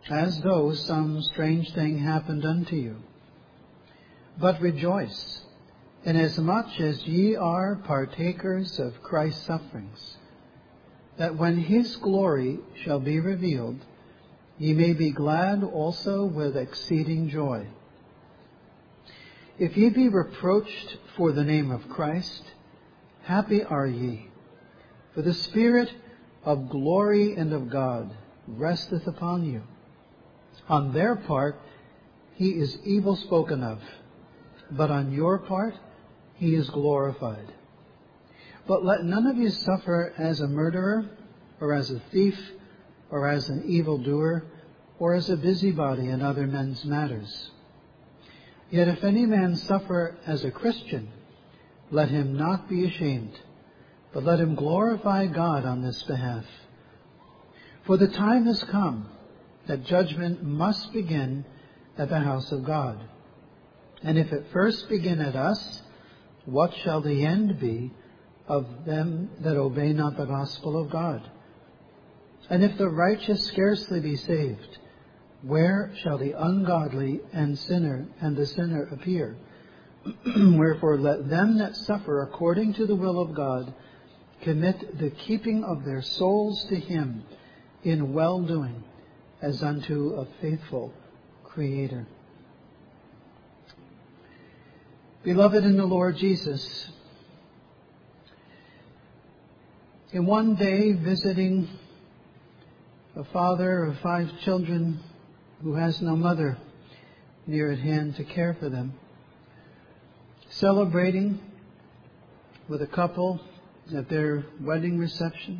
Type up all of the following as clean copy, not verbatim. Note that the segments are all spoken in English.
as though some strange thing happened unto you. But rejoice, inasmuch as ye are partakers of Christ's sufferings, that when his glory shall be revealed, ye may be glad also with exceeding joy. If ye be reproached for the name of Christ, happy are ye, for the Spirit of glory and of God resteth upon you. On their part he is evil spoken of, but on your part he is glorified. But let none of you suffer as a murderer, or as a thief, or as an evildoer, or as a busybody in other men's matters. Yet if any man suffer as a Christian, let him not be ashamed, but let him glorify God on this behalf. For the time has come that judgment must begin at the house of God. And if it first begin at us, what shall the end be of them that obey not the gospel of God? And if the righteous scarcely be saved, where shall the ungodly and the sinner appear? Wherefore let them that suffer according to the will of God commit the keeping of their souls to him in well-doing, as unto a faithful Creator. Beloved in the Lord Jesus, in one day visiting a father of 5 children who has no mother near at hand to care for them, celebrating with a couple at their wedding reception,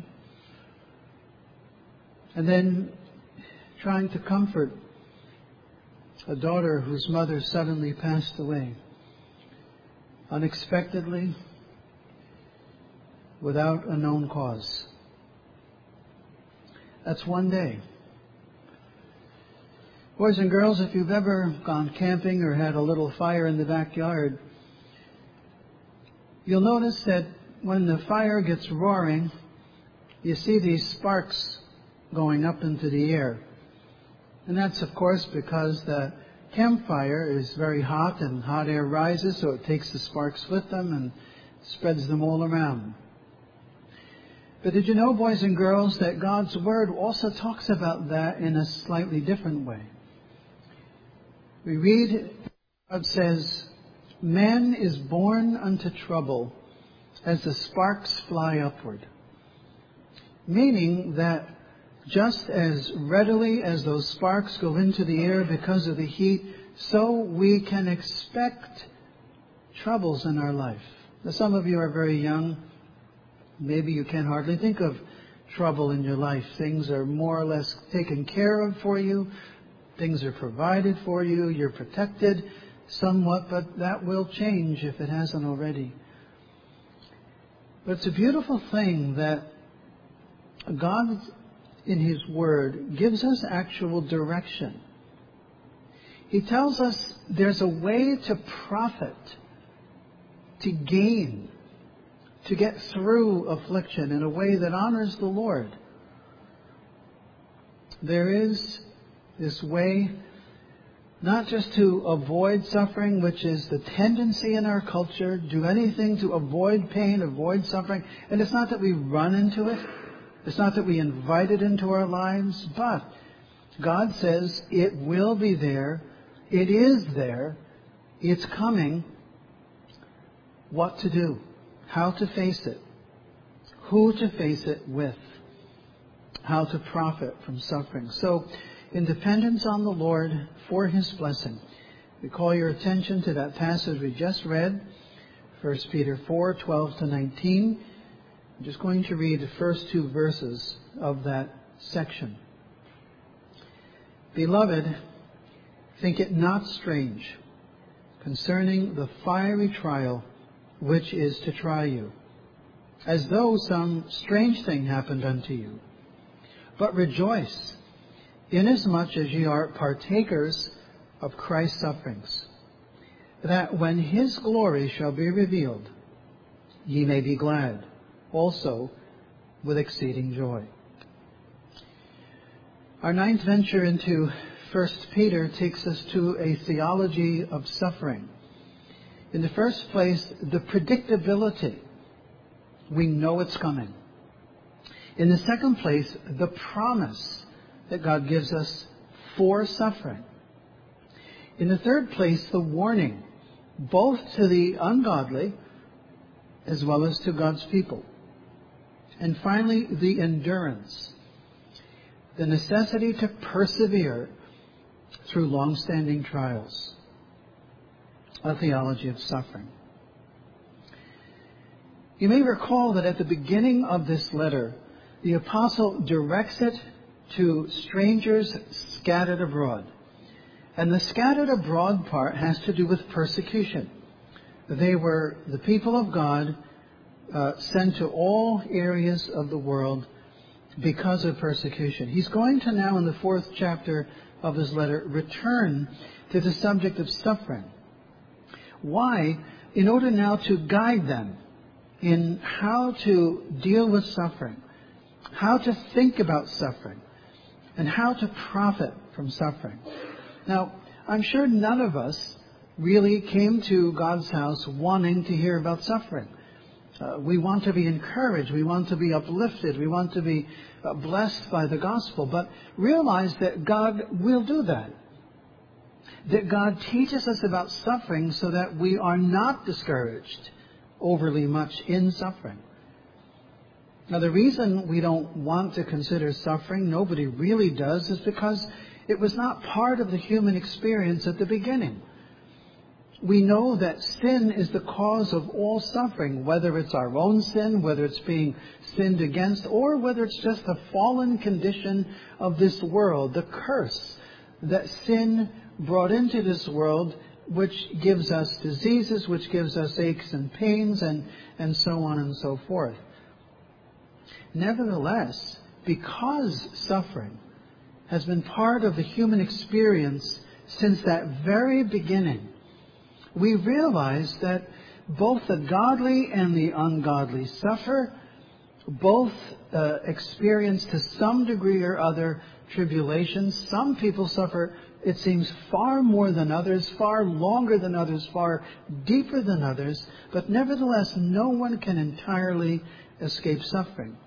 and then trying to comfort a daughter whose mother suddenly passed away, unexpectedly, without a known cause. That's one day. Boys and girls, if you've ever gone camping or had a little fire in the backyard, you'll notice that when the fire gets roaring, you see these sparks going up into the air. And that's, of course, because the campfire is very hot and hot air rises, so it takes the sparks with them and spreads them all around. But did you know, boys and girls, that God's Word also talks about that in a slightly different way? We read, God says, man is born unto trouble as the sparks fly upward. Meaning that just as readily as those sparks go into the air because of the heat, so we can expect troubles in our life. Now, some of you are very young. Maybe you can hardly think of trouble in your life. Things are more or less taken care of for you. Things are provided for you. You're protected somewhat, but that will change if it hasn't already. But it's a beautiful thing that God, in His Word, gives us actual direction. He tells us there's a way to profit, to gain, to get through affliction in a way that honors the Lord. There is this way not just to avoid suffering, which is the tendency in our culture, do anything to avoid pain, avoid suffering. And it's not that we run into it. It's not that we invite it into our lives, but God says it will be there. It is there. It's coming. What to do? How to face it? Who to face it with? How to profit from suffering? So, in dependence on the Lord for His blessing, we call your attention to that passage we just read, 1 Peter 4:12-19. I'm just going to read the first 2 verses of that section. Beloved, think it not strange concerning the fiery trial which is to try you, as though some strange thing happened unto you. But rejoice, inasmuch as ye are partakers of Christ's sufferings, that when His glory shall be revealed, ye may be glad also with exceeding joy. Our ninth venture into 1 Peter takes us to a theology of suffering. In the first place, the predictability. We know it's coming. In the second place, the promise that God gives us for suffering. In the third place, the warning, both to the ungodly as well as to God's people. And finally, the endurance, the necessity to persevere through long-standing trials. A theology of suffering. You may recall that at the beginning of this letter, the apostle directs it to strangers scattered abroad. And the scattered abroad part has to do with persecution. They were the people of God sent to all areas of the world because of persecution. He's going to now, in the 4th chapter of his letter, return to the subject of suffering. Why? In order now to guide them in how to deal with suffering, how to think about suffering, and how to profit from suffering. Now, I'm sure none of us really came to God's house wanting to hear about suffering. We want to be encouraged. We want to be uplifted. We want to be blessed by the gospel. But realize that God will do that. That God teaches us about suffering so that we are not discouraged overly much in suffering. Now, the reason we don't want to consider suffering, nobody really does, is because it was not part of the human experience at the beginning. We know that sin is the cause of all suffering, whether it's our own sin, whether it's being sinned against, or whether it's just the fallen condition of this world, the curse that sin brought into this world, which gives us diseases, which gives us aches and pains, and so on and so forth. Nevertheless, because suffering has been part of the human experience since that very beginning, we realize that both the godly and the ungodly suffer, both experience to some degree or other tribulations. Some people suffer, it seems, far more than others, far longer than others, far deeper than others, but nevertheless, no one can entirely escape suffering.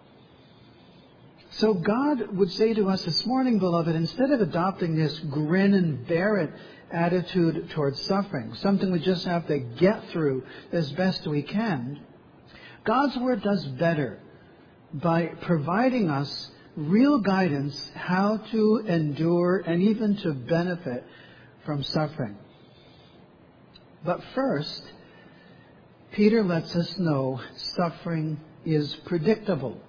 So God would say to us this morning, beloved, instead of adopting this grin and bear it attitude towards suffering, something we just have to get through as best we can, God's Word does better by providing us real guidance how to endure and even to benefit from suffering. But first, Peter lets us know suffering is predictable.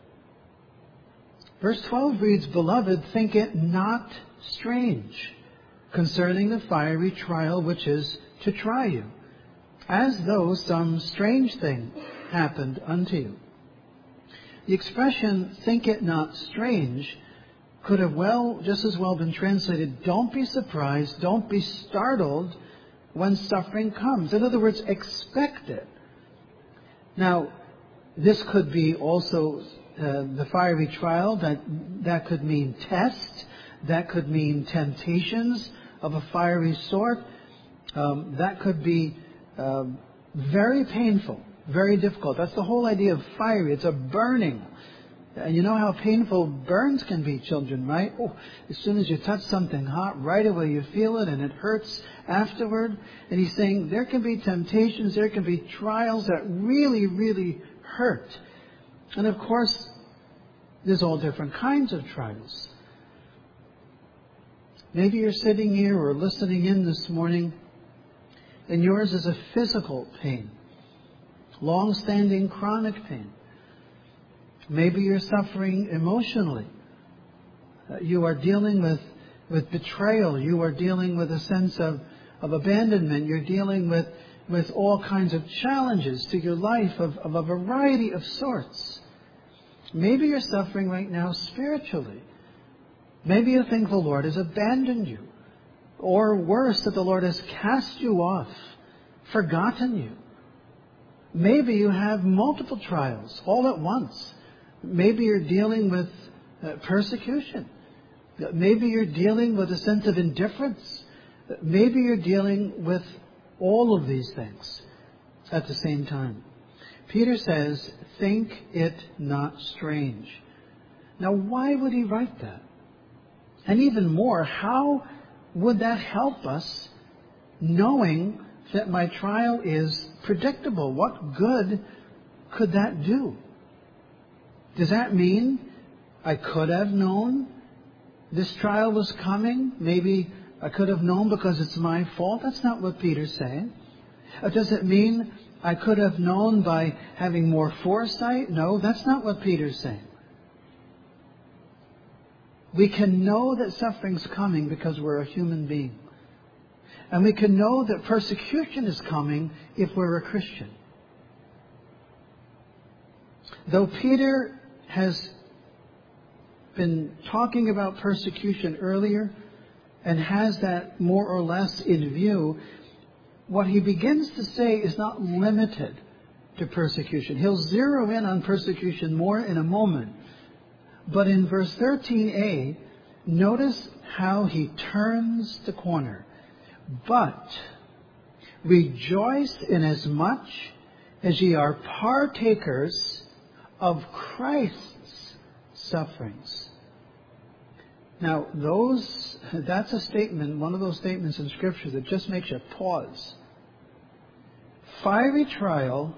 Verse 12 reads, "Beloved, think it not strange concerning the fiery trial which is to try you, as though some strange thing happened unto you." The expression, "think it not strange," could have just as well been translated, "don't be surprised, don't be startled when suffering comes." In other words, expect it. Now, this could be also the fiery trial, that could mean test, that could mean temptations of a fiery sort, that could be very painful, very difficult. That's the whole idea of fiery. It's a burning. And you know how painful burns can be, children, right? Oh, as soon as you touch something hot, right away you feel it and it hurts afterward. And he's saying there can be temptations, there can be trials that really, really hurt. And of course, there's all different kinds of trials. Maybe you're sitting here or listening in this morning, and yours is a physical pain, long-standing chronic pain. Maybe you're suffering emotionally. You are dealing with betrayal. You are dealing with a sense of abandonment. You're dealing with all kinds of challenges to your life of a variety of sorts. Maybe you're suffering right now spiritually. Maybe you think the Lord has abandoned you. Or worse, that the Lord has cast you off, forgotten you. Maybe you have multiple trials all at once. Maybe you're dealing with persecution. Maybe you're dealing with a sense of indifference. Maybe you're dealing with all of these things at the same time. Peter says, think it not strange. Now, why would he write that? And even more, how would that help us knowing that my trial is predictable? What good could that do? Does that mean I could have known this trial was coming? Maybe I could have known because it's my fault? That's not what Peter's saying. Does it mean I could have known by having more foresight? No, that's not what Peter's saying. We can know that suffering's coming because we're a human being. And we can know that persecution is coming if we're a Christian. Though Peter has been talking about persecution earlier and has that more or less in view, what he begins to say is not limited to persecution. He'll zero in on persecution more in a moment. But in verse 13a, notice how he turns the corner. But rejoice inasmuch as ye are partakers of Christ's sufferings. Now, that's a statement, one of those statements in Scripture that just makes you pause. Fiery trial,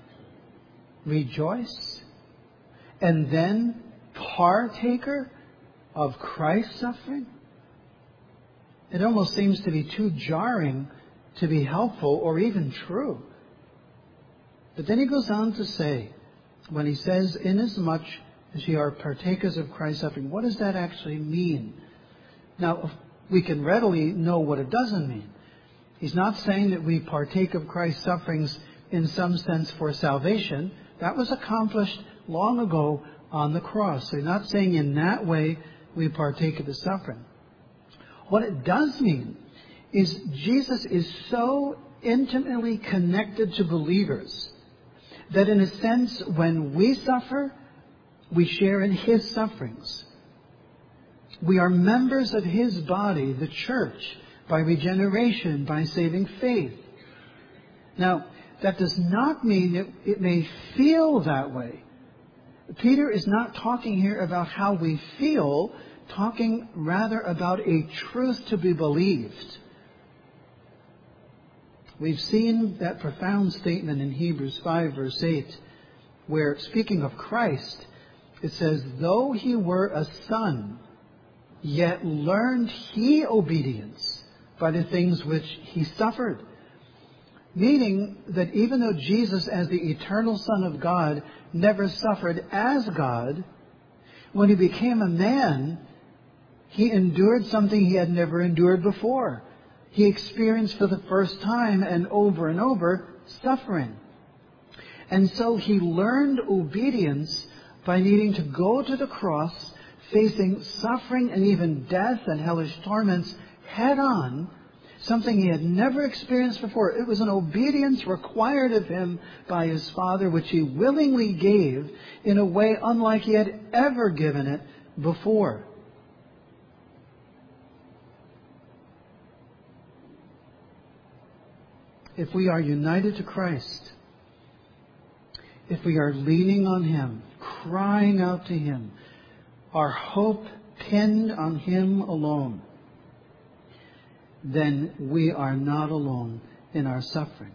rejoice, and then partaker of Christ's suffering? It almost seems to be too jarring to be helpful or even true. But then he goes on to say, when he says, inasmuch as ye are partakers of Christ's suffering, what does that actually mean? Now, we can readily know what it doesn't mean. He's not saying that we partake of Christ's sufferings in some sense for salvation. That was accomplished long ago on the cross. So he's not saying in that way we partake of the suffering. What it does mean is Jesus is so intimately connected to believers that in a sense when we suffer, we share in His sufferings. We are members of His body, the church, by regeneration, by saving faith. Now, that does not mean that it may feel that way. Peter is not talking here about how we feel, talking rather about a truth to be believed. We've seen that profound statement in Hebrews 5 verse 8, where speaking of Christ, it says, though He were a son, yet learned He obedience by the things which He suffered. Meaning that even though Jesus, as the eternal Son of God, never suffered as God, when He became a man, He endured something He had never endured before. He experienced for the first time and over suffering. And so He learned obedience by needing to go to the cross, facing suffering and even death and hellish torments head on, something He had never experienced before. It was an obedience required of Him by His Father, which He willingly gave in a way unlike He had ever given it before. If we are united to Christ, if we are leaning on Him, crying out to Him, our hope pinned on Him alone, then we are not alone in our suffering.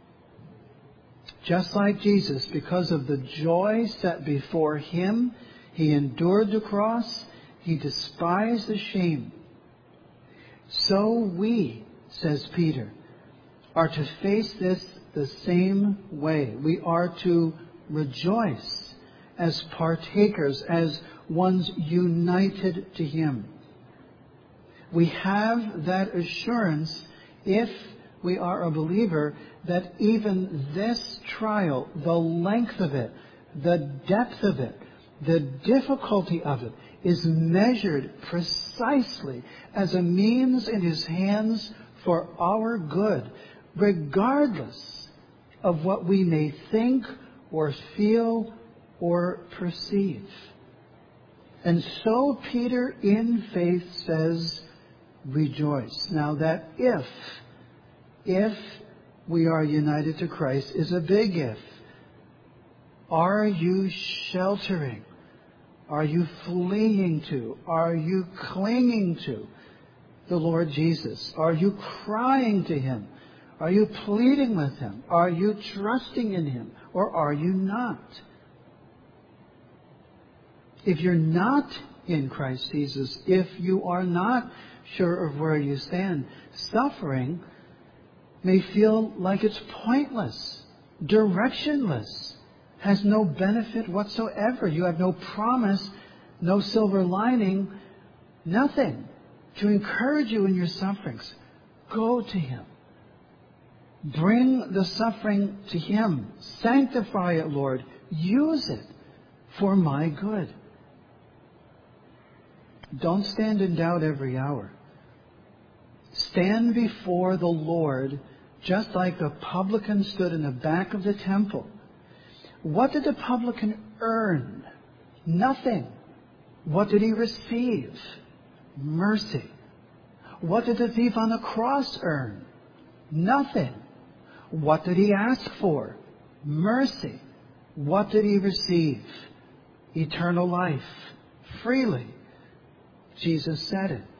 Just like Jesus, because of the joy set before Him, He endured the cross, He despised the shame. So we, says Peter, are to face this the same way. We are to rejoice as partakers, as ones united to Him. We have that assurance, if we are a believer, that even this trial, the length of it, the depth of it, the difficulty of it, is measured precisely as a means in His hands for our good, regardless of what we may think or feel or perceive. And so Peter in faith says, rejoice. Now that if we are united to Christ is a big if. Are you sheltering? Are you fleeing to? Are you clinging to the Lord Jesus? Are you crying to Him? Are you pleading with Him? Are you trusting in Him? Or are you not? If you're not in Christ Jesus, if you are not sure of where you stand, suffering may feel like it's pointless, directionless, has no benefit whatsoever. You have no promise, no silver lining, nothing to encourage you in your sufferings. Go to Him. Bring the suffering to Him. Sanctify it, Lord. Use it for my good. Don't stand in doubt every hour. Stand before the Lord just like the publican stood in the back of the temple. What did the publican earn? Nothing. What did he receive? Mercy. What did the thief on the cross earn? Nothing. What did he ask for? Mercy. What did he receive? Eternal life. Freely. Jesus said it.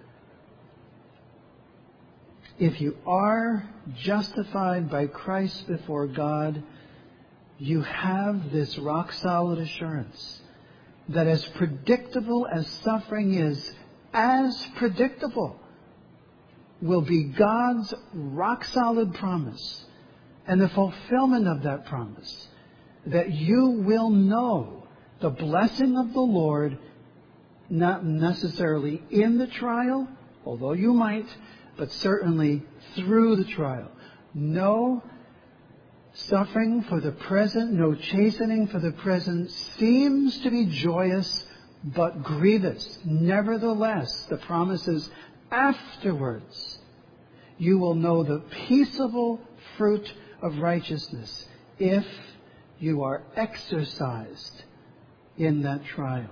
If you are justified by Christ before God, you have this rock-solid assurance that as predictable as suffering is, as predictable will be God's rock-solid promise and the fulfillment of that promise, that you will know the blessing of the Lord, not necessarily in the trial, although you might, but certainly through the trial. No suffering for the present, no chastening for the present seems to be joyous, but grievous. Nevertheless, the promise is afterwards you will know the peaceable fruit of righteousness if you are exercised in that trial.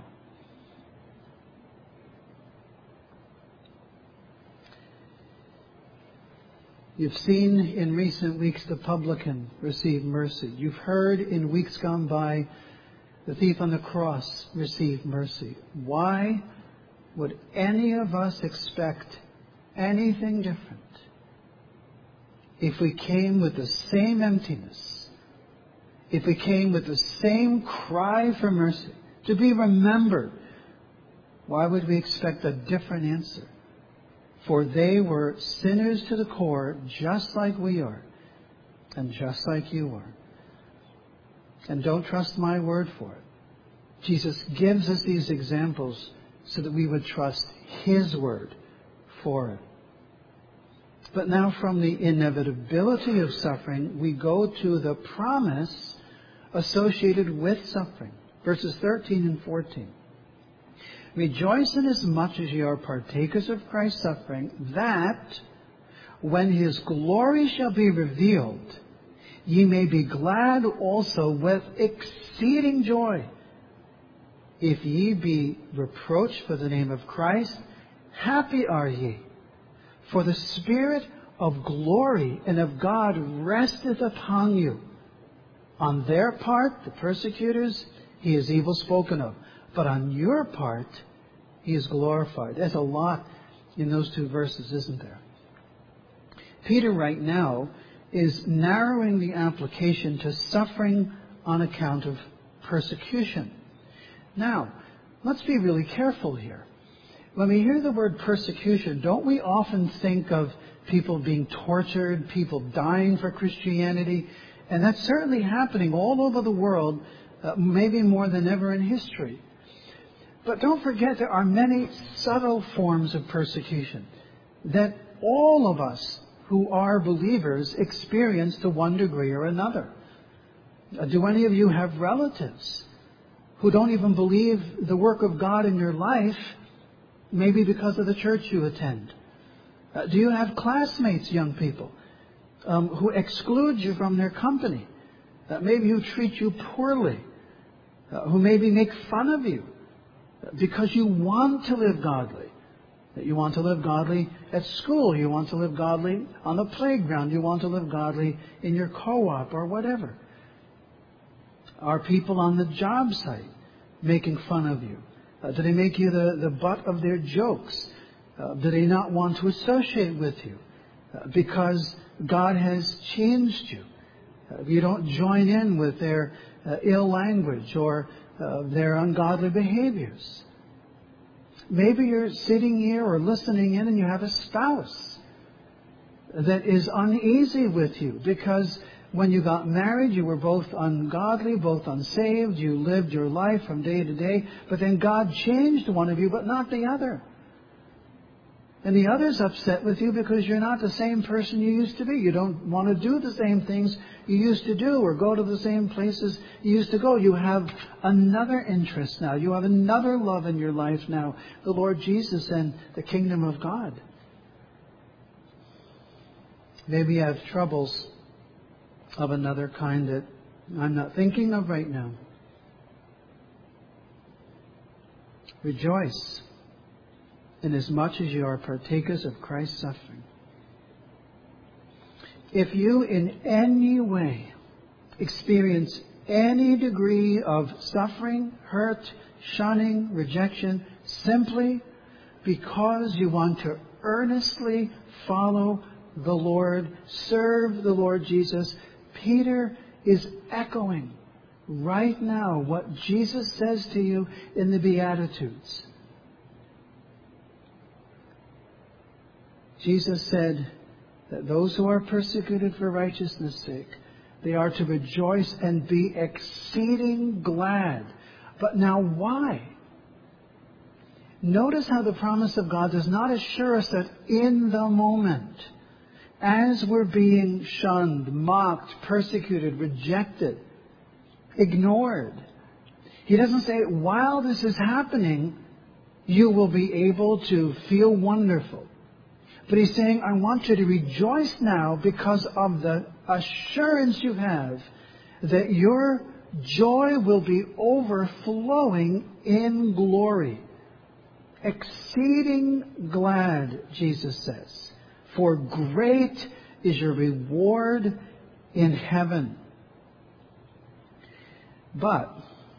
You've seen in recent weeks the publican receive mercy. You've heard in weeks gone by the thief on the cross receive mercy. Why would any of us expect anything different if we came with the same emptiness, if we came with the same cry for mercy, to be remembered? Why would we expect a different answer? For they were sinners to the core, just like we are, and just like you are. And don't trust my word for it. Jesus gives us these examples so that we would trust His word for it. But now from the inevitability of suffering, we go to the promise associated with suffering. Verses 13 and 14. Rejoice inasmuch as ye are partakers of Christ's suffering, that when His glory shall be revealed, ye may be glad also with exceeding joy. If ye be reproached for the name of Christ, happy are ye. For the Spirit of glory and of God resteth upon you. On their part, the persecutors, He is evil spoken of. But on your part, He is glorified. There's a lot in those two verses, isn't there? Peter right now is narrowing the application to suffering on account of persecution. Now, let's be really careful here. When we hear the word persecution, don't we often think of people being tortured, people dying for Christianity? And that's certainly happening all over the world, maybe more than ever in history. But don't forget there are many subtle forms of persecution that all of us who are believers experience to one degree or another. Do any of you have relatives who don't even believe the work of God in your life, maybe because of the church you attend? Do you have classmates, young people, who exclude you from their company? Maybe who treat you poorly, who maybe make fun of you, because you want to live godly. That you want to live godly at school. You want to live godly on the playground. You want to live godly in your co-op or whatever. Are people on the job site making fun of you? Do they make you the butt of their jokes? Do they not want to associate with you? Because God has changed you. You don't join in with their ill language or their ungodly behaviors. Maybe you're sitting here or listening in and you have a spouse that is uneasy with you because when you got married, you were both ungodly, both unsaved. You lived your life from day to day, but then God changed one of you, but not the other. And the other's upset with you because you're not the same person you used to be. You don't want to do the same things you used to do or go to the same places you used to go. You have another interest now. You have another love in your life now, the Lord Jesus and the kingdom of God. Maybe you have troubles of another kind that I'm not thinking of right now. Rejoice inasmuch as you are partakers of Christ's suffering. If you in any way experience any degree of suffering, hurt, shunning, rejection, simply because you want to earnestly follow the Lord, serve the Lord Jesus, Peter is echoing right now what Jesus says to you in the Beatitudes. Jesus said that those who are persecuted for righteousness' sake, they are to rejoice and be exceeding glad. But now why? Notice how the promise of God does not assure us that in the moment, as we're being shunned, mocked, persecuted, rejected, ignored, He doesn't say, while this is happening, you will be able to feel wonderful. But He's saying, I want you to rejoice now because of the assurance you have that your joy will be overflowing in glory. Exceeding glad, Jesus says, for great is your reward in heaven. But,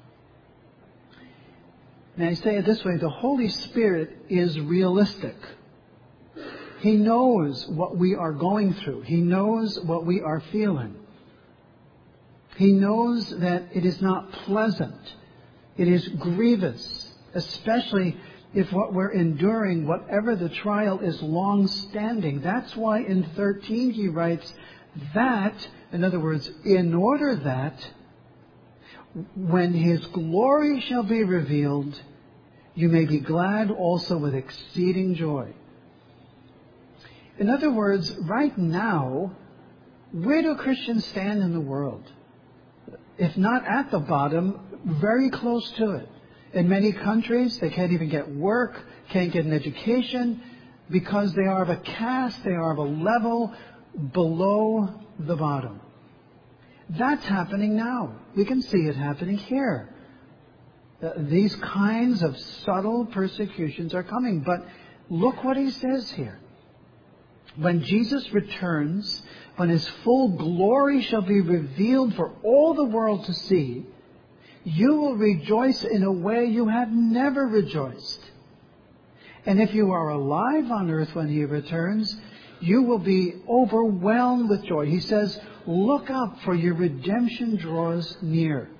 may I say it this way, the Holy Spirit is realistic. He knows what we are going through. He knows what we are feeling. He knows that it is not pleasant. It is grievous, especially if what we're enduring, whatever the trial, is long-standing. That's why in 13 he writes that, in other words, in order that when His glory shall be revealed, you may be glad also with exceeding joy. In other words, right now, where do Christians stand in the world? If not at the bottom, very close to it. In many countries, they can't even get work, can't get an education, because they are of a caste, they are of a level below the bottom. That's happening now. We can see it happening here. These kinds of subtle persecutions are coming. But look what He says here. When Jesus returns, when His full glory shall be revealed for all the world to see, you will rejoice in a way you have never rejoiced. And if you are alive on earth when He returns, you will be overwhelmed with joy. He says, look up, for your redemption draws near.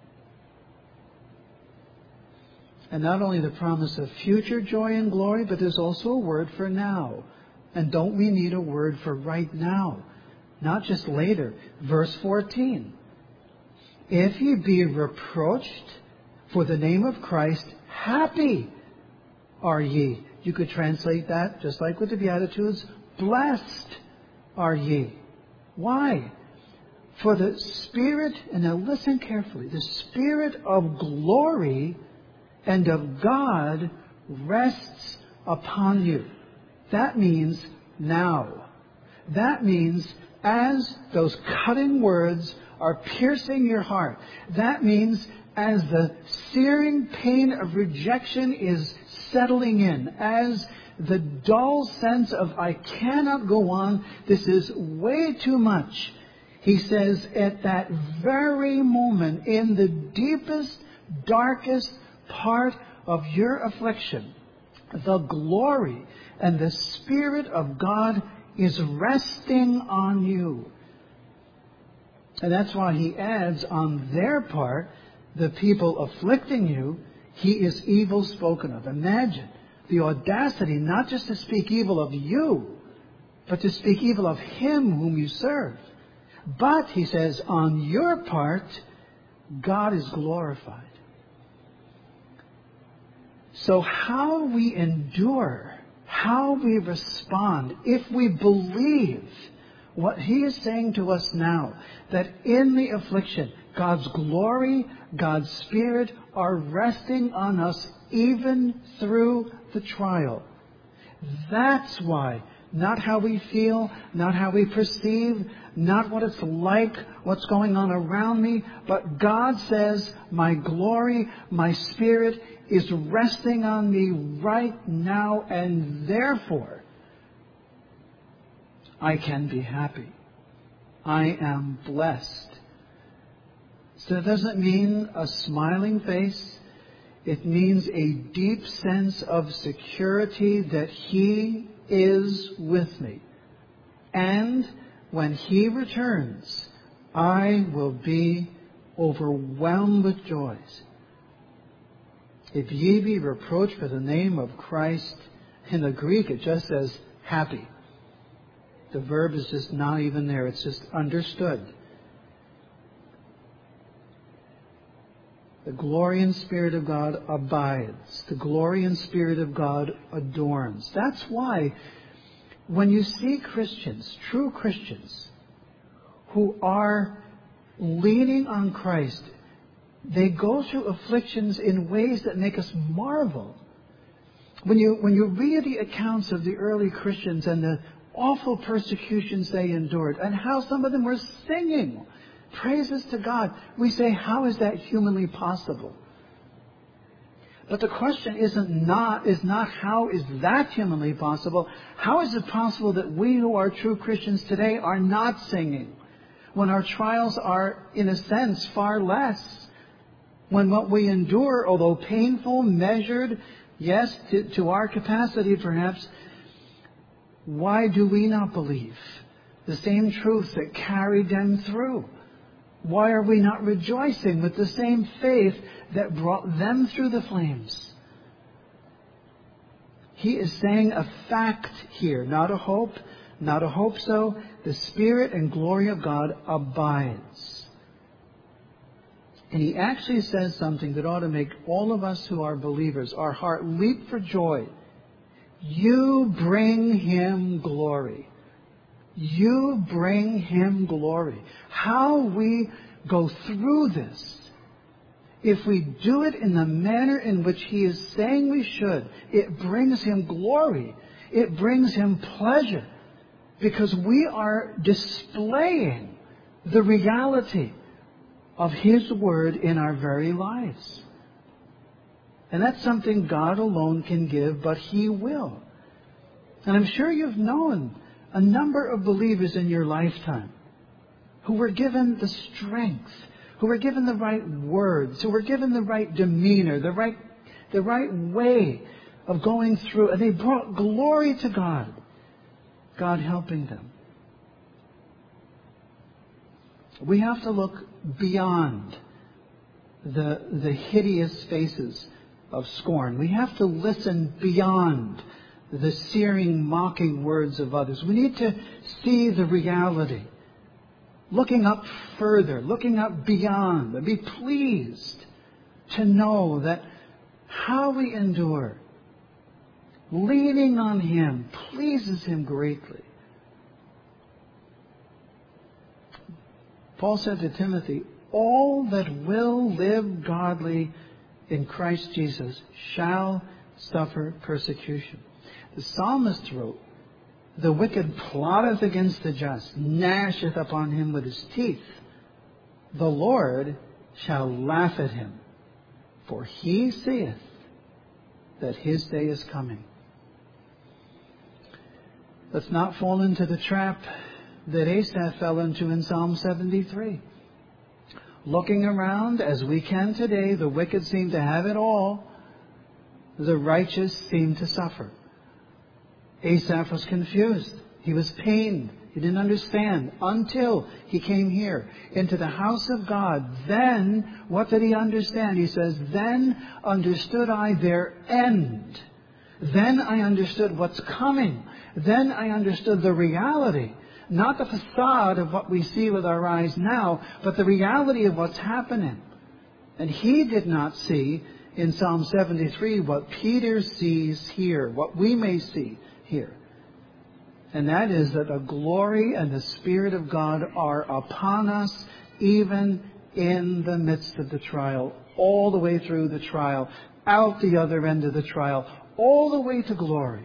And not only the promise of future joy and glory, but there's also a word for now. And don't we need a word for right now? Not just later. Verse 14. If ye be reproached for the name of Christ, happy are ye. You could translate that, just like with the Beatitudes, blessed are ye. Why? For the Spirit, and now listen carefully, the Spirit of glory and of God rests upon you. That means now. That means as those cutting words are piercing your heart. That means as the searing pain of rejection is settling in, as the dull sense of I cannot go on, this is way too much, he says, at that very moment, in the deepest, darkest part of your affliction, the glory and the Spirit of God is resting on you. And that's why he adds, on their part, the people afflicting you, he is evil spoken of. Imagine the audacity not just to speak evil of you, but to speak evil of him whom you serve. But, he says, on your part, God is glorified. So how we endure, how we respond, if we believe what he is saying to us now, that in the affliction, God's glory, God's Spirit are resting on us even through the trial. That's why, not how we feel, not how we perceive, not what it's like, what's going on around me, but God says, my glory, my Spirit is resting on me right now, and therefore I can be happy. I am blessed. So it doesn't mean a smiling face. It means a deep sense of security that he is with me. And when he returns, I will be overwhelmed with joys. If ye be reproached for the name of Christ, in the Greek it just says happy. The verb is just not even there. It's just understood. The glory and Spirit of God abides. The glory and Spirit of God adorns. That's why when you see Christians, true Christians, who are leaning on Christ, they go through afflictions in ways that make us marvel. When you read the accounts of the early Christians and the awful persecutions they endured, and how some of them were singing praises to God, we say, how is that humanly possible? But the question is not how is that humanly possible? How is it possible that we who are true Christians today are not singing when our trials are, in a sense, far less? When what we endure, although painful, measured, yes, to our capacity perhaps, why do we not believe the same truth that carried them through? Why are we not rejoicing with the same faith that brought them through the flames? He is saying a fact here, not a hope, not a hope so. The Spirit and glory of God abides. And he actually says something that ought to make all of us who are believers, our heart leap for joy. You bring him glory. You bring him glory. How we go through this, if we do it in the manner in which he is saying we should, it brings him glory. It brings him pleasure. Because we are displaying the reality of his word in our very lives. And that's something God alone can give, but he will. And I'm sure you've known a number of believers in your lifetime who were given the strength, who were given the right words, who were given the right demeanor, the right way of going through, and they brought glory to God, God helping them. We have to look beyond the hideous faces of scorn. We have to listen beyond the searing, mocking words of others. We need to see the reality. Looking up further, looking up beyond, and be pleased to know that how we endure, leaning on him, pleases him greatly. Paul said to Timothy, all that will live godly in Christ Jesus shall suffer persecution. The psalmist wrote, the wicked plotteth against the just, gnasheth upon him with his teeth. The Lord shall laugh at him. for he seeth that his day is coming. Let's not fall into the trap that Asaph fell into in Psalm 73. Looking around, as we can today, the wicked seem to have it all. The righteous seem to suffer. Asaph was confused. He was pained. He didn't understand until he came here into the house of God. Then, what did he understand? He says, then understood I their end. Then I understood what's coming. Then I understood the reality. Not the facade of what we see with our eyes now, but the reality of what's happening. And he did not see in Psalm 73 what Peter sees here, what we may see here. And that is that the glory and the Spirit of God are upon us even in the midst of the trial, all the way through the trial, out the other end of the trial, all the way to glory.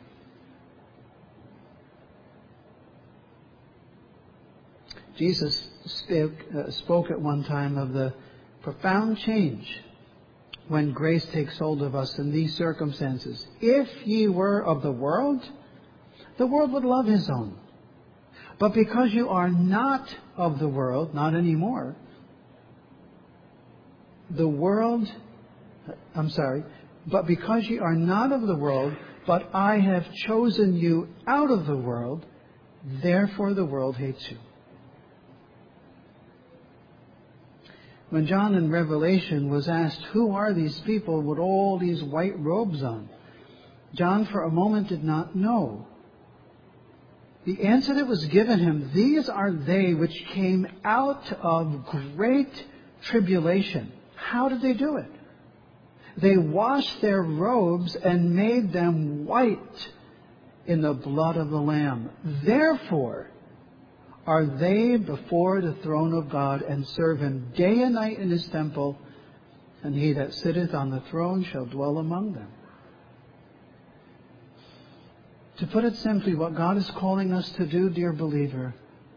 Jesus spoke at one time of the profound change when grace takes hold of us in these circumstances. If ye were of the world would love his own. But because you are not of the world, not anymore, but because you are not of the world, but I have chosen you out of the world, therefore the world hates you. When John in Revelation was asked, who are these people with all these white robes on? John for a moment did not know. The answer that was given him, these are they which came out of great tribulation. How did they do it? They washed their robes and made them white in the blood of the Lamb. Therefore are they before the throne of God, and serve him day and night in his temple, and he that sitteth on the throne shall dwell among them. To put it simply, what God is calling us to do, dear believer,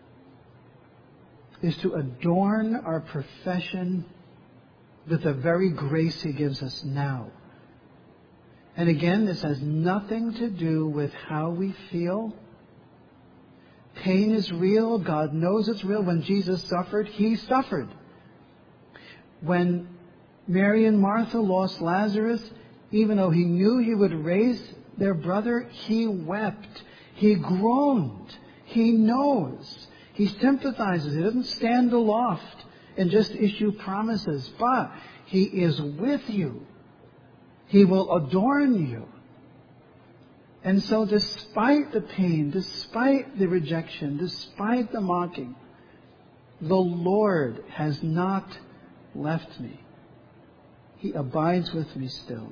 is to adorn our profession with the very grace he gives us now. And again, this has nothing to do with how we feel. Pain is real. God knows it's real. When Jesus suffered, he suffered. When Mary and Martha lost Lazarus, even though he knew he would raise their brother, he wept. He groaned. He knows. He sympathizes. He doesn't stand aloft and just issue promises, but he is with you. He will adorn you. And so despite the pain, despite the rejection, despite the mocking, the Lord has not left me. He abides with me still.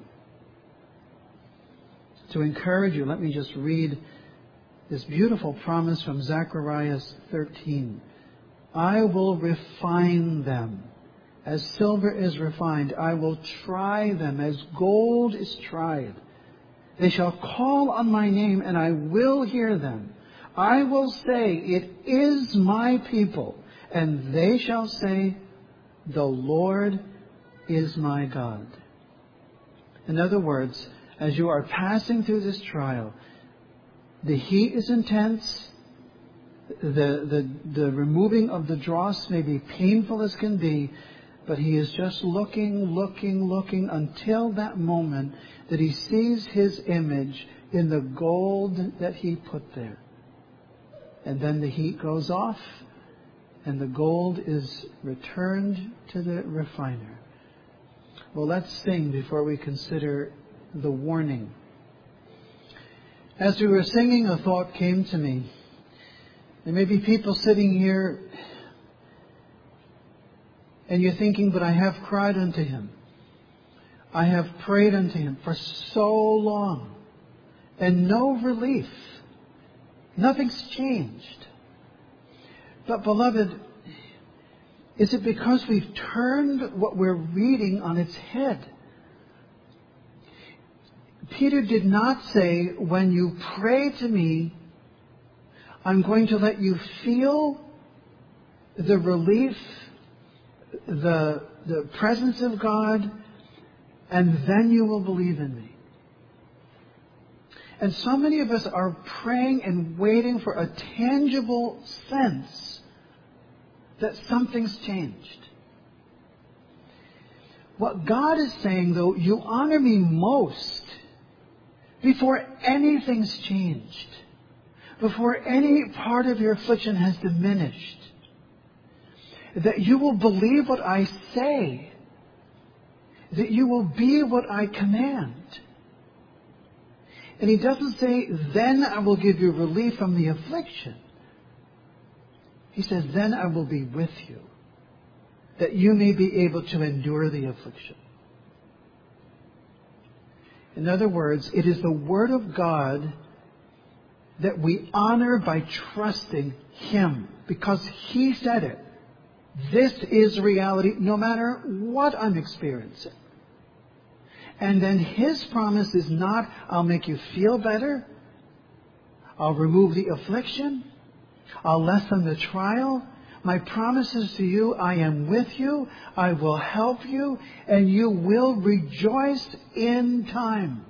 To encourage you, let me just read this beautiful promise from Zechariah 13. I will refine them as silver is refined. I will try them as gold is tried. They shall call on my name, and I will hear them. I will say, it is my people. And they shall say, the Lord is my God. In other words, as you are passing through this trial, the heat is intense. The removing of the dross may be painful as can be, but he is just looking until that moment that he sees his image in the gold that he put there. And then the heat goes off and the gold is returned to the refiner. Well, let's sing before we consider the warning. As we were singing, a thought came to me. There may be people sitting here and you're thinking, but I have cried unto him. I have prayed unto him for so long. And no relief. Nothing's changed. But beloved, is it because we've turned what we're reading on its head? Peter did not say, when you pray to me, I'm going to let you feel the relief, the presence of God, and then you will believe in me. And so many of us are praying and waiting for a tangible sense that something's changed. What God is saying, though, you honor me most before anything's changed, before any part of your affliction has diminished, that you will believe what I say, that you will be what I command. And he doesn't say, then I will give you relief from the affliction. He says, then I will be with you, that you may be able to endure the affliction. In other words, it is the Word of God that we honor by trusting Him, because He said it. This is reality, no matter what I'm experiencing. And then His promise is not, I'll make you feel better, I'll remove the affliction, I'll lessen the trial. My promise is to you, I am with you, I will help you, and you will rejoice in time.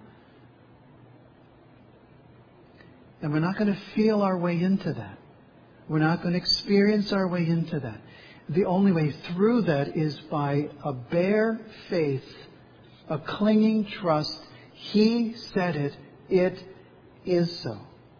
And we're not going to feel our way into that. We're not going to experience our way into that. The only way through that is by a bare faith, a clinging trust. He said it. It is so.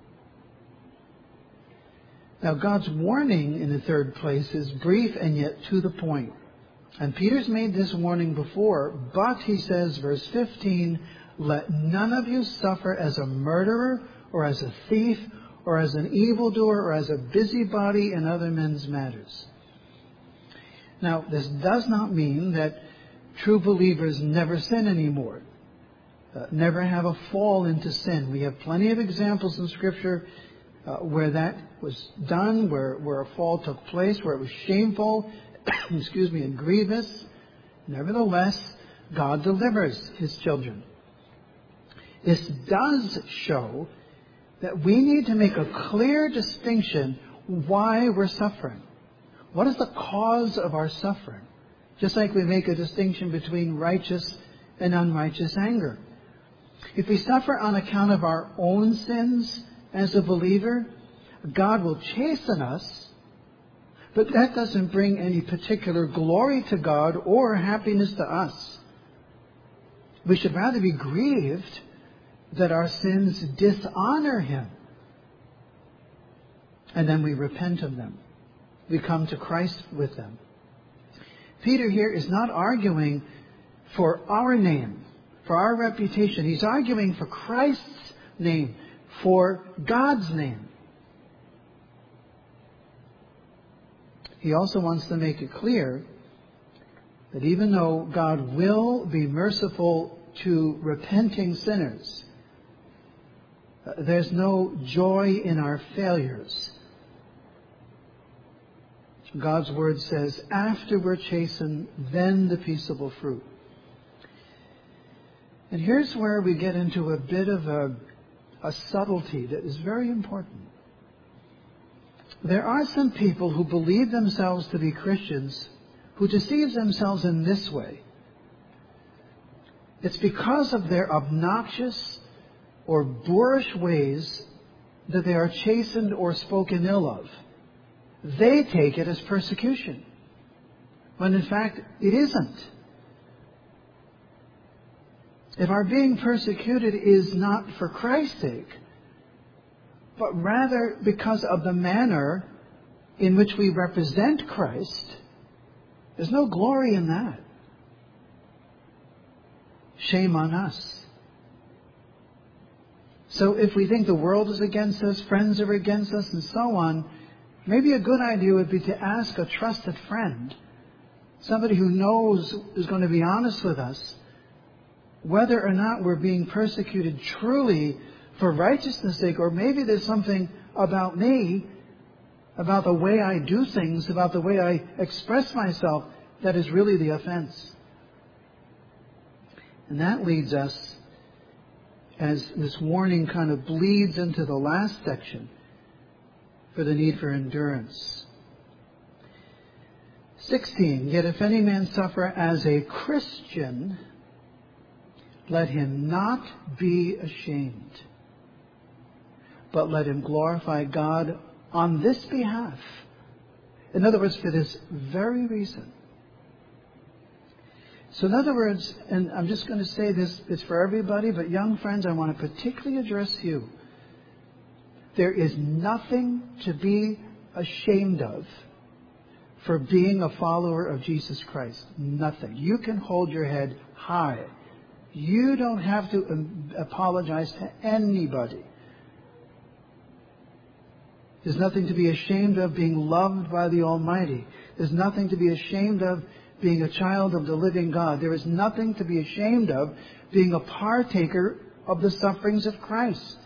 Now, God's warning in the third place is brief and yet to the point. And Peter's made this warning before, but he says, verse 15, let none of you suffer as a murderer or as a thief or as an evildoer or as a busybody in other men's matters. Now, this does not mean that true believers never sin anymore, never have a fall into sin. We have plenty of examples in Scripture where that was done, where a fall took place, where it was shameful, and grievous. Nevertheless, God delivers His children. This does show that we need to make a clear distinction why we're suffering. What is the cause of our suffering? Just like we make a distinction between righteous and unrighteous anger. If we suffer on account of our own sins as a believer, God will chasten us, but that doesn't bring any particular glory to God or happiness to us. We should rather be grieved that our sins dishonor Him. And then we repent of them. We come to Christ with them. Peter here is not arguing for our name, for our reputation. He's arguing for Christ's name, for God's name. He also wants to make it clear that even though God will be merciful to repenting sinners, there's no joy in our failures. God's Word says, after we're chastened, then the peaceable fruit. And here's where we get into a bit of a subtlety that is very important. There are some people who believe themselves to be Christians who deceive themselves in this way. It's because of their obnoxious or boorish ways that they are chastened or spoken ill of. They take it as persecution, when in fact it isn't. If our being persecuted is not for Christ's sake, but rather because of the manner in which we represent Christ, there's no glory in that. Shame on us. So if we think the world is against us, friends are against us, and so on, maybe a good idea would be to ask a trusted friend, somebody who knows is going to be honest with us, whether or not we're being persecuted truly for righteousness' sake, or maybe there's something about me, about the way I do things, about the way I express myself, that is really the offense. And that leads us, as this warning kind of bleeds into the last section, for the need for endurance. 16, yet if any man suffer as a Christian, let him not be ashamed, but let him glorify God on this behalf. In other words, for this very reason. So in other words, and I'm just going to say this, it's for everybody, but young friends, I want to particularly address you. There is nothing to be ashamed of for being a follower of Jesus Christ. Nothing. You can hold your head high. You don't have to apologize to anybody. There's nothing to be ashamed of being loved by the Almighty. There's nothing to be ashamed of being a child of the living God. There is nothing to be ashamed of being a partaker of the sufferings of Christ.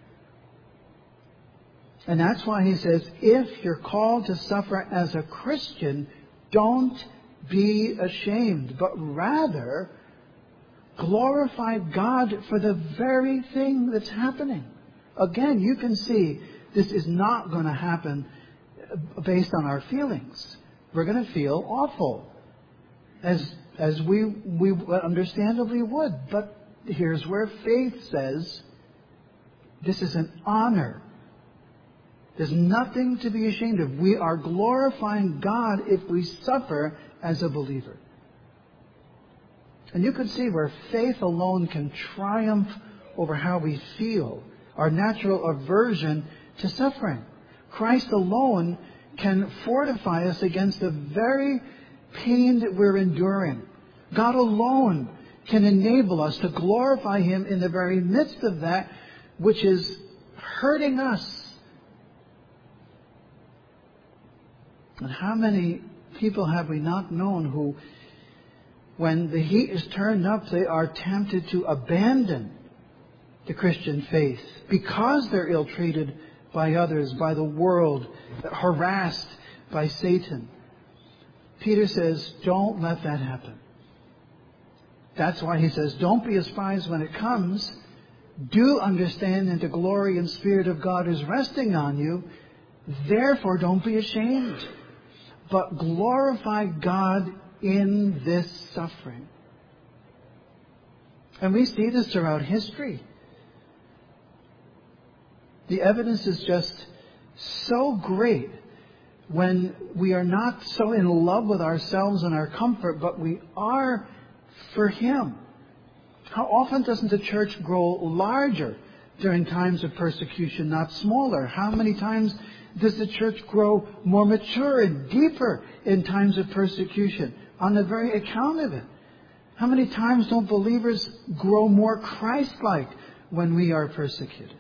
And that's why he says, if you're called to suffer as a Christian, don't be ashamed, but rather glorify God for the very thing that's happening. Again, you can see this is not going to happen based on our feelings. We're going to feel awful, as we understandably would. But here's where faith says, this is an honor. There's nothing to be ashamed of. We are glorifying God if we suffer as a believer. And you can see where faith alone can triumph over how we feel, our natural aversion to suffering. Christ alone can fortify us against the very pain that we're enduring. God alone can enable us to glorify Him in the very midst of that which is hurting us. And how many people have we not known who, when the heat is turned up, they are tempted to abandon the Christian faith because they're ill-treated by others, by the world, harassed by Satan. Peter says, don't let that happen. That's why he says, don't be despised when it comes. Do understand that the glory and Spirit of God is resting on you. Therefore, don't be ashamed, but glorify God in this suffering. And we see this throughout history. The evidence is just so great when we are not so in love with ourselves and our comfort, but we are for Him. How often doesn't the church grow larger during times of persecution, not smaller? How many times does the church grow more mature and deeper in times of persecution on the very account of it? How many times don't believers grow more Christ-like when we are persecuted?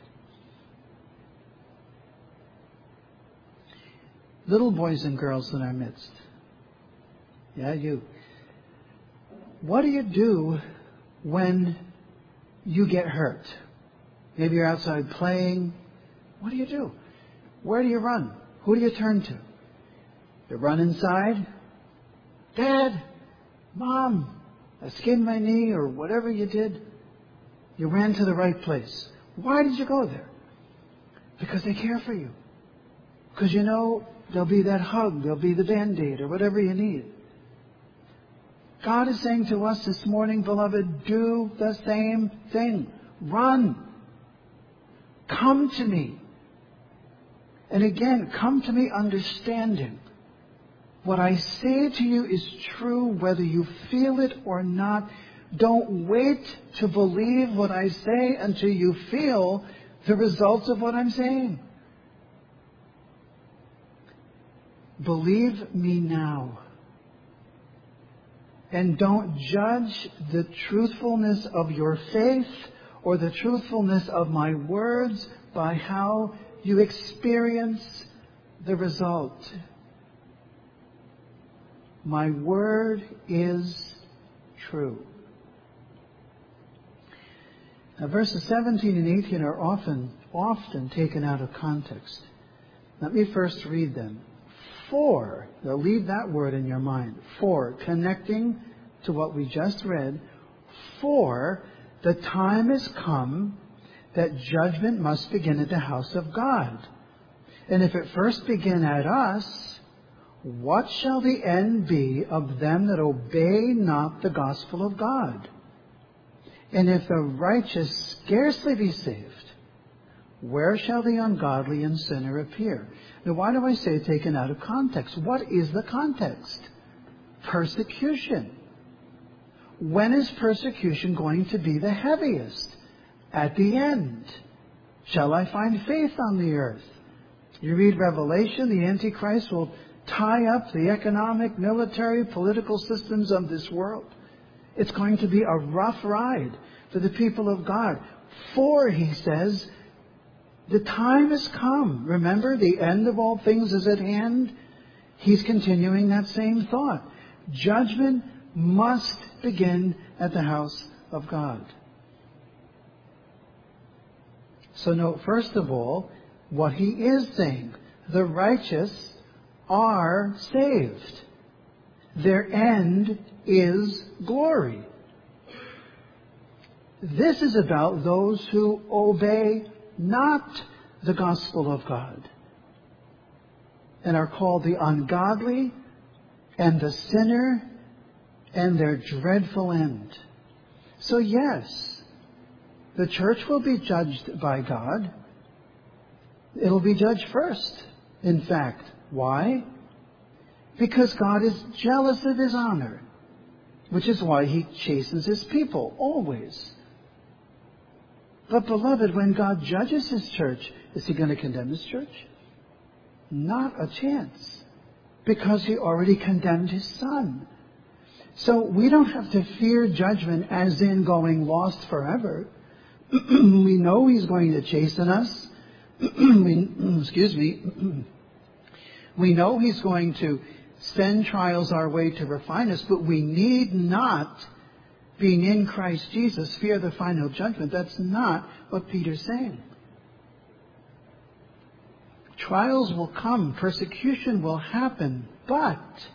Little boys and girls in our midst. Yeah, you. What do you do when you get hurt? Maybe you're outside playing. What do you do? Where do you run? Who do you turn to? You run inside? Dad, Mom, I skinned my knee, or whatever you did. You ran to the right place. Why did you go there? Because they care for you. Because you know there'll be that hug, there'll be the Band-Aid, or whatever you need. God is saying to us this morning, beloved, do the same thing. Run. Come to me. And again, come to me understanding. What I say to you is true whether you feel it or not. Don't wait to believe what I say until you feel the results of what I'm saying. Believe me now. And don't judge the truthfulness of your faith or the truthfulness of my words by how you experience the result. My word is true. Now, verses 17 and 18 are often taken out of context. Let me first read them. For, now leave that word in your mind. For, connecting to what we just read, for the time has come that judgment must begin at the house of God. And if it first begin at us, what shall the end be of them that obey not the gospel of God? And if the righteous scarcely be saved, where shall the ungodly and sinner appear? Now, why do I say taken out of context? What is the context? Persecution. When is persecution going to be the heaviest? At the end. Shall I find faith on the earth? You read Revelation, the Antichrist will tie up the economic, military, political systems of this world. It's going to be a rough ride for the people of God. For, he says, the time has come. Remember, the end of all things is at hand. He's continuing that same thought. Judgment must begin at the house of God. So note, first of all, what he is saying. The righteous are saved. Their end is glory. This is about those who obey not the gospel of God and are called the ungodly and the sinner and their dreadful end. So yes, the church will be judged by God. It'll be judged first, in fact. Why? Because God is jealous of his honor, which is why he chastens his people, always. But beloved, when God judges his church, is he going to condemn his church? Not a chance. Because he already condemned his Son. So we don't have to fear judgment as in going lost forever. We know he's going to chasten us. We know he's going to send trials our way to refine us, but we need not, being in Christ Jesus, fear the final judgment. That's not what Peter's saying. Trials will come, persecution will happen, but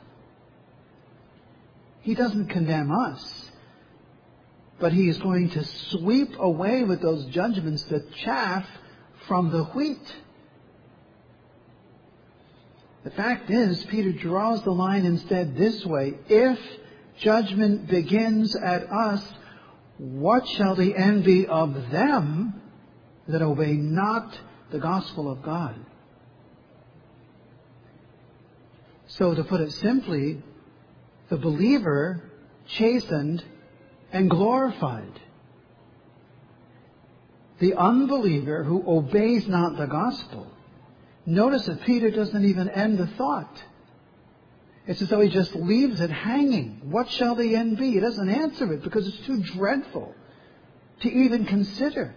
he doesn't condemn us. But he is going to sweep away with those judgments the chaff from the wheat. The fact is, Peter draws the line instead this way. If judgment begins at us, what shall the end be of them that obey not the gospel of God? So to put it simply, the believer chastened and glorified. The unbeliever who obeys not the gospel. Notice that Peter doesn't even end the thought. It's as though he just leaves it hanging. What shall the end be? He doesn't answer it because it's too dreadful to even consider.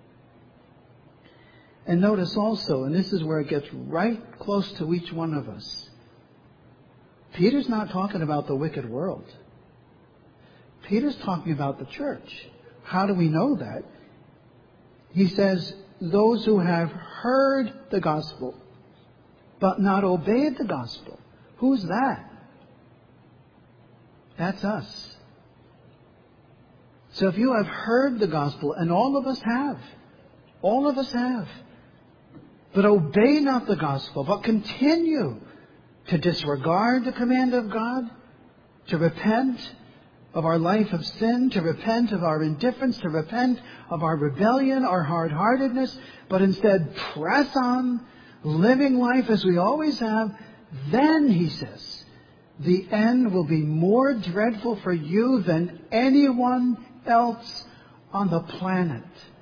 And notice also, and this is where it gets right close to each one of us, Peter's not talking about the wicked world. Peter's talking about the church. How do we know that? He says, those who have heard the gospel, but not obeyed the gospel. Who's that? That's us. So if you have heard the gospel, and all of us have, but obey not the gospel, but continue to disregard the command of God, to repent of our life of sin, to repent of our indifference, to repent of our rebellion, our hard-heartedness, but instead press on, living life as we always have, then, he says, the end will be more dreadful for you than anyone else on the planet.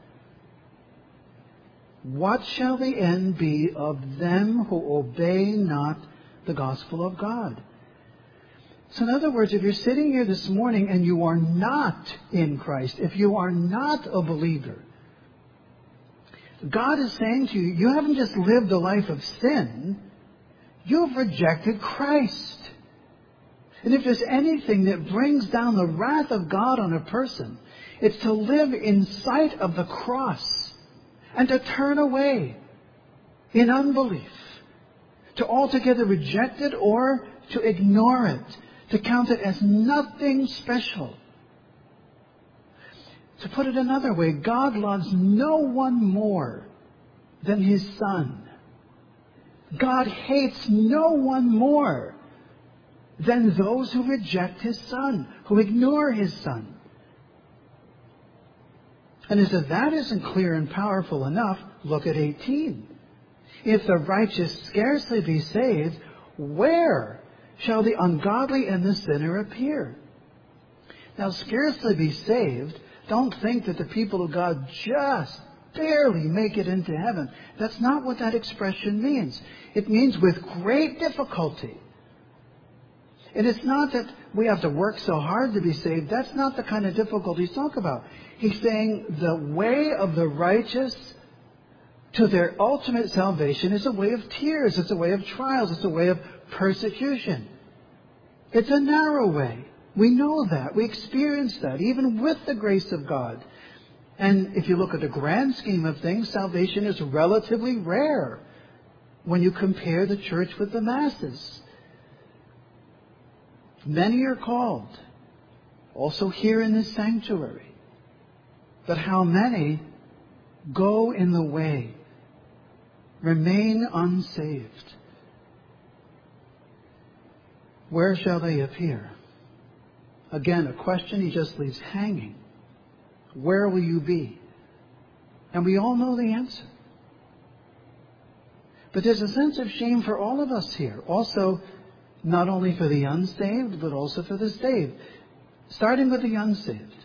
What shall the end be of them who obey not the gospel of God? So in other words, if you're sitting here this morning and you are not in Christ, if you are not a believer, God is saying to you, you haven't just lived a life of sin, you've rejected Christ. And if there's anything that brings down the wrath of God on a person, it's to live in sight of the cross and to turn away in unbelief, to altogether reject it or to ignore it, to count it as nothing special. To put it another way, God loves no one more than his Son. God hates no one more than those who reject his Son, who ignore his Son. And as if that isn't clear and powerful enough, look at 18. If the righteous scarcely be saved, where shall the ungodly and the sinner appear? Now, scarcely be saved, don't think that the people of God just barely make it into heaven. That's not what that expression means. It means with great difficulty. And it's not that we have to work so hard to be saved. That's not the kind of difficulty he's talking about. He's saying the way of the righteous to their ultimate salvation is a way of tears. It's a way of trials. It's a way of persecution. It's a narrow way. We know that. We experience that, even with the grace of God. And if you look at the grand scheme of things, salvation is relatively rare when you compare the church with the masses. Many are called, also here in this sanctuary. But how many go in the way, remain unsaved? Where shall they appear? Again, a question he just leaves hanging. Where will you be? And we all know the answer. But there's a sense of shame for all of us here. Also, not only for the unsaved, but also for the saved. Starting with the unsaved.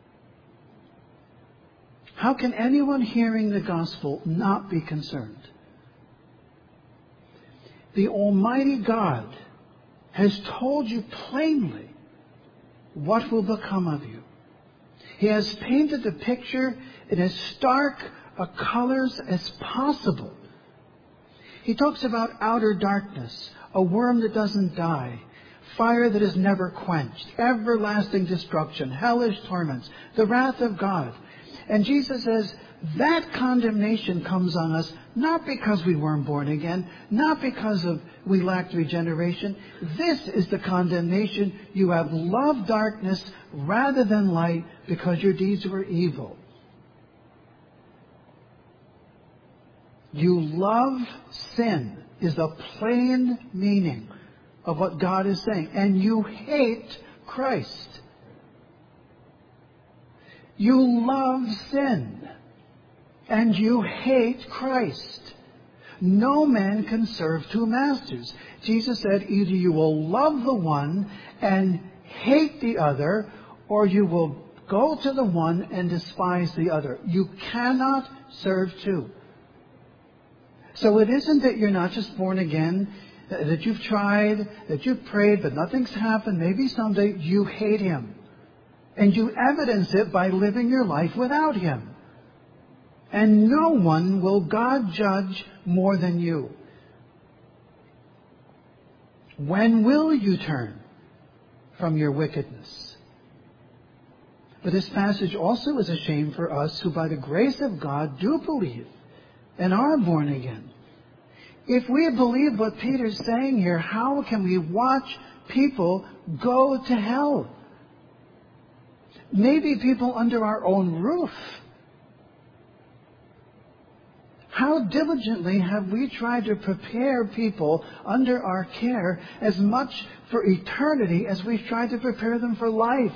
How can anyone hearing the gospel not be concerned? The Almighty God has told you plainly what will become of you. He has painted the picture in as stark a colors as possible. He talks about outer darkness, a worm that doesn't die, fire that is never quenched, everlasting destruction, hellish torments, the wrath of God. And Jesus says that condemnation comes on us not because we weren't born again, not because we lacked regeneration. This is the condemnation. You have loved darkness rather than light because your deeds were evil. You love sin is the plain meaning of what God is saying. And you hate Christ. You love sin. And you hate Christ. No man can serve two masters. Jesus said either you will love the one and hate the other, or you will go to the one and despise the other. You cannot serve two. So it isn't that you're not just born again, that you've tried, that you've prayed, but nothing's happened. Maybe someday you hate Him. And you evidence it by living your life without Him. And no one will God judge more than you. When will you turn from your wickedness? But this passage also is a shame for us who by the grace of God do believe and are born again. If we believe what Peter's saying here, how can we watch people go to hell? Maybe people under our own roof. How diligently have we tried to prepare people under our care as much for eternity as we've tried to prepare them for life?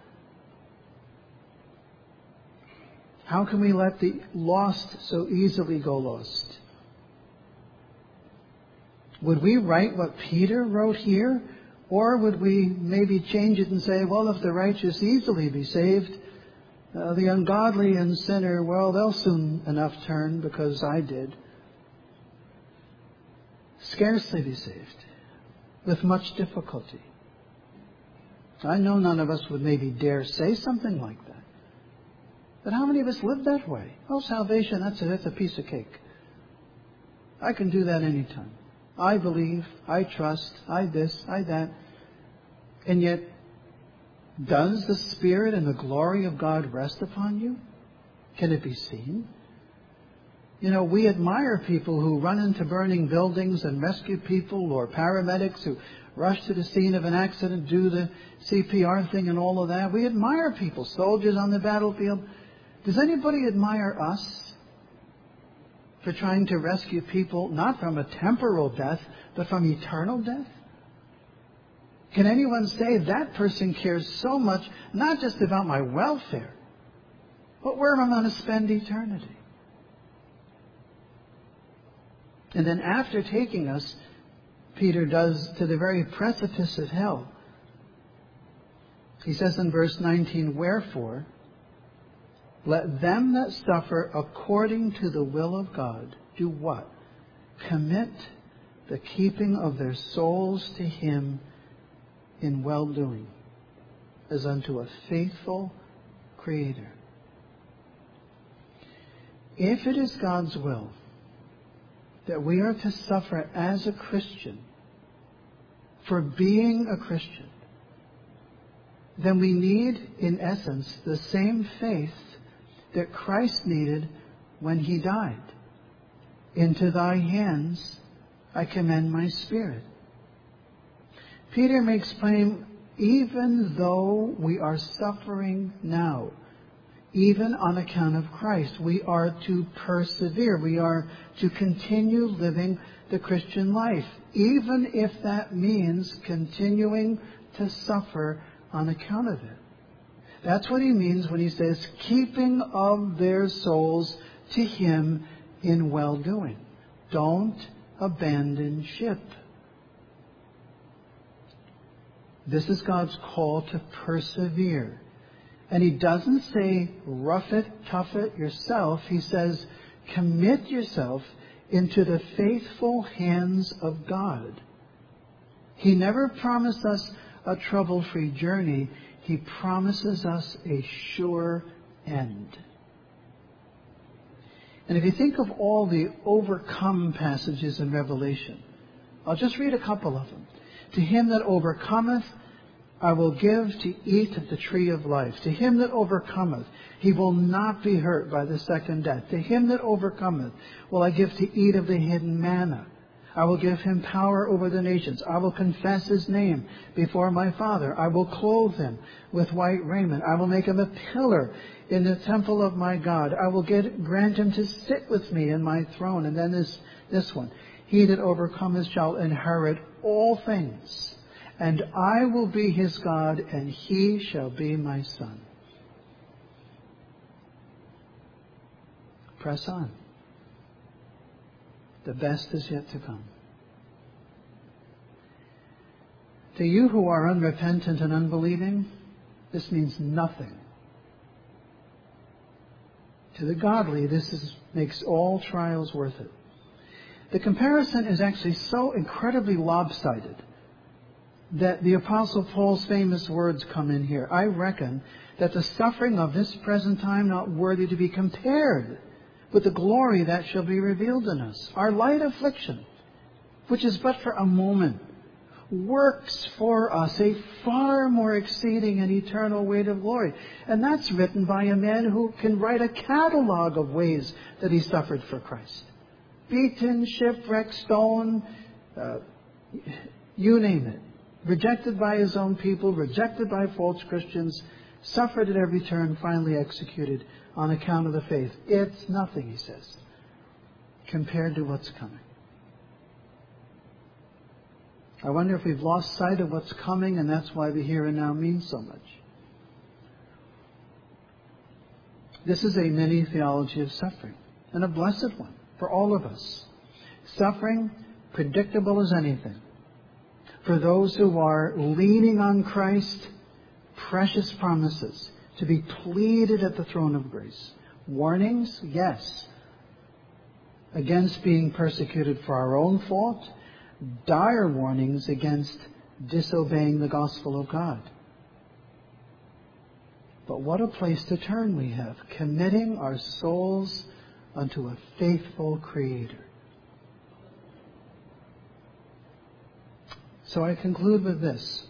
How can we let the lost so easily go lost? Would we write what Peter wrote here? Or would we maybe change it and say, well, if the righteous easily be saved, the ungodly and sinner, well, they'll soon enough turn because I did. Scarcely be saved, with much difficulty. I know none of us would maybe dare say something like that. But how many of us live that way? Oh, salvation, that's a piece of cake. I can do that anytime. I believe, I trust, I this, I that. And yet, does the Spirit and the glory of God rest upon you? Can it be seen? You know, we admire people who run into burning buildings and rescue people, or paramedics who rush to the scene of an accident, do the CPR thing and all of that. We admire people, soldiers on the battlefield. Does anybody admire us for trying to rescue people not from a temporal death, but from eternal death? Can anyone say that person cares so much, not just about my welfare, But where am I going to spend eternity? And then after taking us, Peter does, to the very precipice of hell, he says in verse 19, "Wherefore, let them that suffer according to the will of God do what? Commit the keeping of their souls to Him in well-doing, as unto a faithful Creator." If it is God's will that we are to suffer as a Christian for being a Christian, then we need, in essence, the same faith that Christ needed when He died. "Into thy hands I commend my spirit." Peter makes plain, even though we are suffering now, even on account of Christ, we are to persevere. We are to continue living the Christian life, even if that means continuing to suffer on account of it. That's what he means when he says, keeping of their souls to Him in well-doing. Don't abandon ship. This is God's call to persevere. And He doesn't say, rough it, tough it yourself. He says, commit yourself into the faithful hands of God. He never promised us a trouble-free journey. He promises us a sure end. And if you think of all the overcome passages in Revelation, I'll just read a couple of them. "To him that overcometh, I will give to eat of the tree of life. To him that overcometh, he will not be hurt by the second death. To him that overcometh will I give to eat of the hidden manna. I will give him power over the nations. I will confess his name before my Father. I will clothe him with white raiment. I will make him a pillar in the temple of my God. I will grant him to sit with me in my throne." And then this one. "He that overcometh shall inherit all things. And I will be his God, and he shall be my son." Press on. The best is yet to come. To you who are unrepentant and unbelieving, this means nothing. To the godly, this makes all trials worth it. The comparison is actually so incredibly lopsided that the Apostle Paul's famous words come in here. "I reckon that the suffering of this present time not worthy to be compared with the glory that shall be revealed in us. Our light affliction, which is but for a moment, works for us a far more exceeding and eternal weight of glory." And that's written by a man who can write a catalog of ways that he suffered for Christ. Beaten, shipwrecked, stoned, you name it. Rejected by his own people, rejected by false Christians, suffered at every turn, finally executed on account of the faith. It's nothing, he says, compared to what's coming. I wonder if we've lost sight of what's coming, and that's why the here and now means so much. This is a mini theology of suffering, and a blessed one for all of us. Suffering, predictable as anything. For those who are leaning on Christ, precious promises to be pleaded at the throne of grace. Warnings, yes, against being persecuted for our own fault. Dire warnings against disobeying the gospel of God. But what a place to turn we have, committing our souls unto a faithful Creator. So I conclude with this.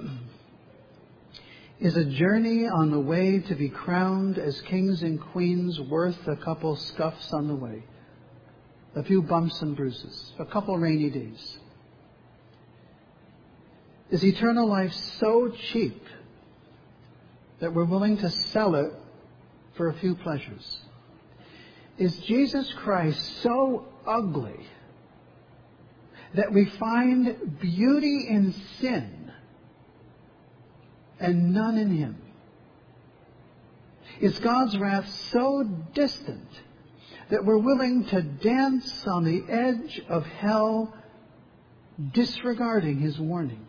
Is a journey on the way to be crowned as kings and queens worth a couple scuffs on the way? A few bumps and bruises, a couple rainy days? Is eternal life so cheap that we're willing to sell it for a few pleasures? Is Jesus Christ so ugly that we find beauty in sin and none in Him? Is God's wrath so distant that we're willing to dance on the edge of hell, disregarding His warning,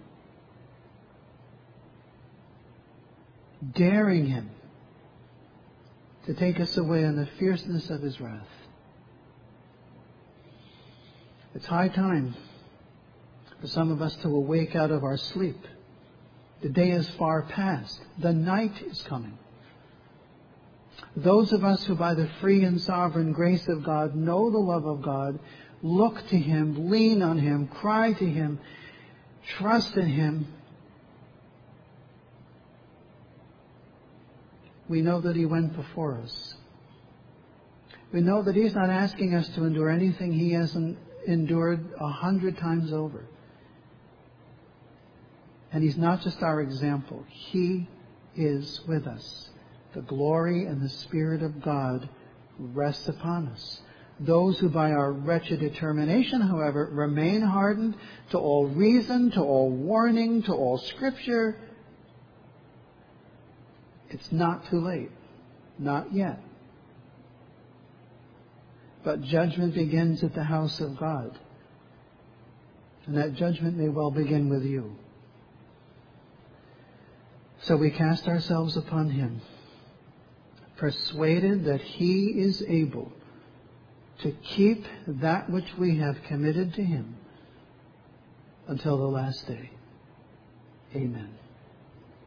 daring Him to take us away in the fierceness of His wrath? It's high time for some of us to awake out of our sleep. The day is far past. The night is coming. Those of us who by the free and sovereign grace of God know the love of God, look to Him, lean on Him, cry to Him, trust in Him, we know that He went before us. We know that He's not asking us to endure anything He hasn't endured 100 times over. And He's not just our example. He is with us. The glory and the Spirit of God rests upon us. Those who by our wretched determination, however, remain hardened to all reason, to all warning, to all Scripture, it's not too late. Not yet. But judgment begins at the house of God. And that judgment may well begin with you. So we cast ourselves upon Him, persuaded that He is able to keep that which we have committed to Him until the last day. Amen.